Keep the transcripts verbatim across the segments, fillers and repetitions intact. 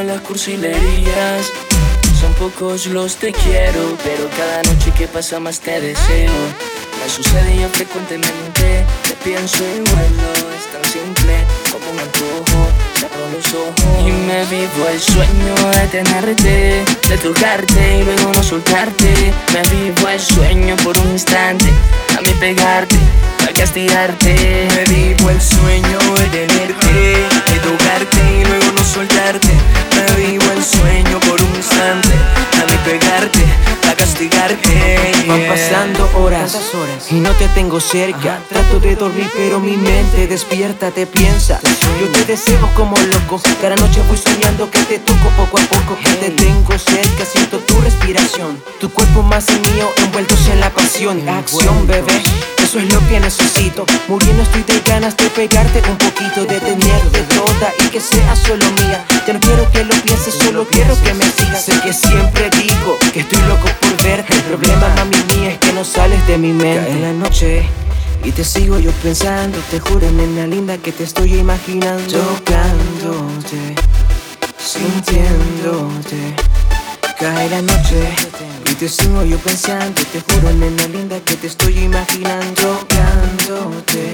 las cursilerías. Son pocos los te quiero, pero cada noche que pasa más te deseo. Me sucede ya frecuentemente, te pienso y vuelo. Es tan simple como un antojo, cerro los ojos y me vivo el sueño de tenerte, de tocarte y luego no soltarte. Me vivo el sueño por un instante, a mí pegarte, a castigarte. Me vivo el sueño de tenerte, de tocarte y luego no soltarte. Me vivo el sueño por un instante, a mí pegarte, a castigarte. Van pasando horas y no te tengo cerca. Trato de dormir pero mi mente despierta, te piensa. Yo te deseo como loco, cada noche voy soñando que te toco poco a poco. Que te tengo cerca, siento tu respiración, tu cuerpo más el mío envueltos en la pasión. Acción, bebé, eso es lo que necesito. Muriendo estoy de ganas de pegarte un poquito, de tenerte toda y que sea solo mía. Ya no quiero que lo pienses, solo quiero que me sigas. Sé que siempre digo que estoy loco por verte. El problema, mami mía, es que no sales de mi mente. Cae la noche y te sigo yo pensando, te juro, nena linda, que te estoy imaginando. Tocándote, sintiéndote. Cae la noche y te sigo yo pensando, te juro, nena linda, que te estoy imaginando. Tocándote,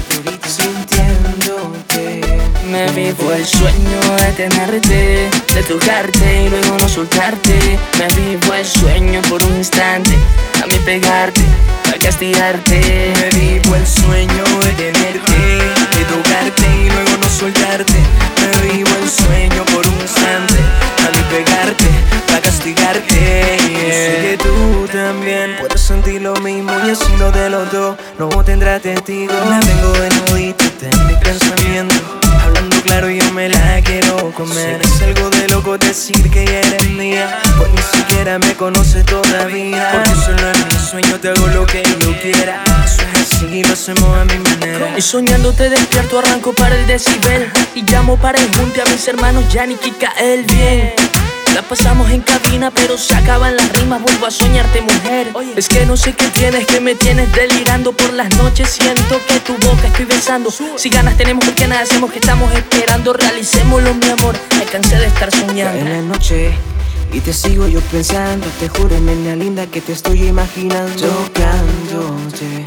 sintiéndote. Me vivo el sueño de tenerte, de tocarte y luego no soltarte. Me vivo el sueño por un instante, a mí pegarte, a castigarte. Me vivo el sueño de tenerte, de tocarte y luego no soltarte. Me vivo el sueño por un instante, a mí pegarte, a castigarte. Yo sé que tú también puedes sentir lo mismo y así lo de los dos no tendrá testigo. La tengo de nudita en mi pensamiento, hablando claro yo me la quiero comer. Es algo de loco decir que ya eres mía, pues ni siquiera me conoces todavía. Porque solo en mi sueño te hago lo que yo quiera. Eso es así y lo hacemos a mi manera. Y soñando te despierto, arranco para el decibel y llamo para el junte a mis hermanos Yannick y Kael. Bien, la pasamos en cabina pero se acaban las rimas. Vuelvo a soñarte, mujer. Es que no sé qué tienes, que me tienes delirando. Por las noches siento que tu boca estoy besando. Si ganas tenemos, porque nada hacemos, que estamos esperando. Realicémoslo, mi amor, me cansé de estar soñando. En la noche y te sigo yo pensando, te juro, nena linda, que te estoy imaginando. Tocándote,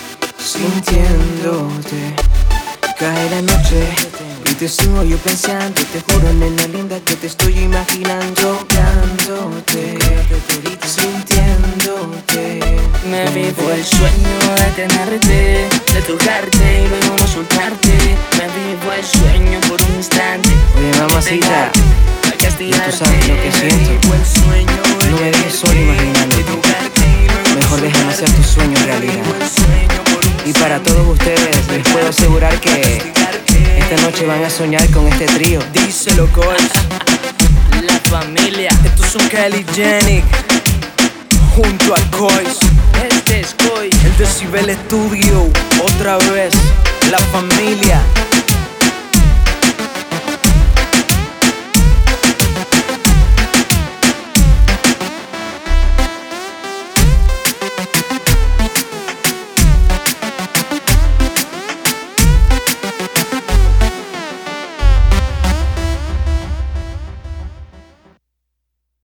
sintiéndote. Cae la noche y te sigo yo pensando, te juro, nena linda, que te estoy imaginando. Tocándote, sintiéndote. Me vivo el sueño de tenerte, de tocarte y luego no soltarte. Me vivo el sueño por un instante. Oye, mamacita, a castigarte. tú sabes lo que siento. No me dejes solo imaginándote. Mejor déjame hacer tus sueños realidad. Y para todos ustedes les puedo asegurar que esta noche van a soñar con este trío. Díselo, Coys. La familia. Estos son Kael y Yannick junto a Coys. Este es Coy. El Decibel Studio, otra vez. La familia.